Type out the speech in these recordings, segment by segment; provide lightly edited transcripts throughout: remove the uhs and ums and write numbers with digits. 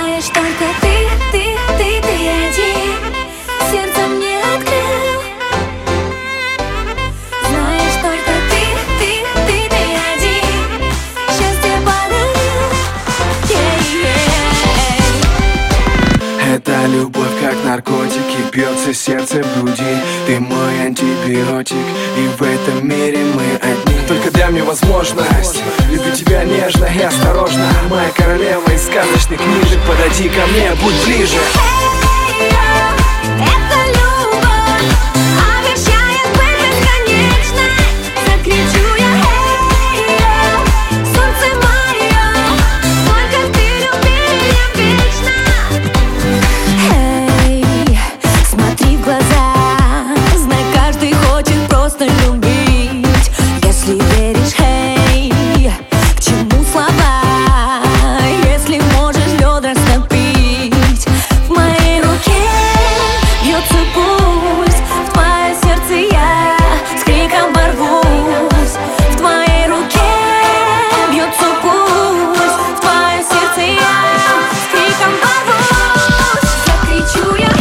Знаешь, только ты один сердце мне открыл. Знаешь, только ты один счастье подарил. Это любовь как наркотики, бьется сердце в груди. Ты мой антибиотик, и в этом мире мы одни. Только дай мне возможность любить тебя нежно и осторожно. Моя королева из сказочных книжек, подойди ко мне, будь ближе. Это любовь обещает быть бесконечной. Закричу я: солнце мое, только ты люби меня вечно. Смотри в глаза, знай, каждый хочет просто любить. Если веришь, к чему слова, если можешь лед растопить. В моей руке бьется пульс, в твое сердце я с криком ворвусь. В твоей руке бьется пульс, в твое сердце я с криком ворвусь. Закричу я: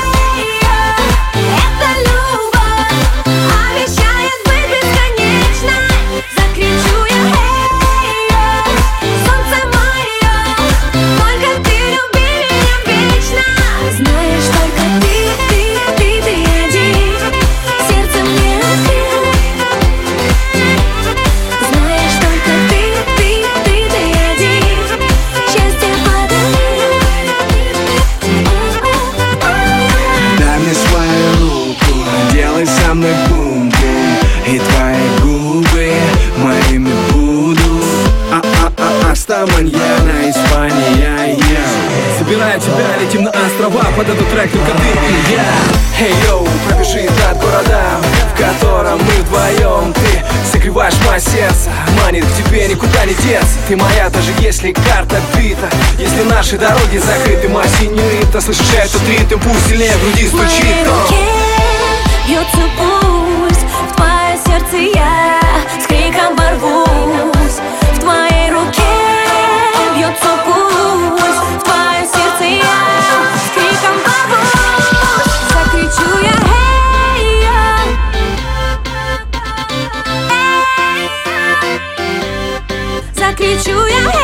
это любовь обещает быть бесконечной. Закричу я: солнце мое, только ты люби меня вечно. Знаешь, только ты один сердце мне открыл. Знаешь, только ты один счастье подарил. Дай мне свою руку, делай со мной бум-бум, и твои губы моими будут. Аста маньяна, Испания, я забираю тебя, летим на острова, под этот трек только ты и я. Эй, йоу, пробежи над городом, в котором мы вдвоем. Ты согреваешь мое сердце, манит к тебе, никуда не деться. Ты моя, даже если карта бита, если наши дороги закрыты. Моя синьорита, слышишь этот ритм, пусть сильнее в груди В моей стучит. руке бьется пульс, в твое сердце я с криком ворвусь. В твоей руке бьется пульс, в твое сердце я с криком ворвусь. Закричу я: закричу я: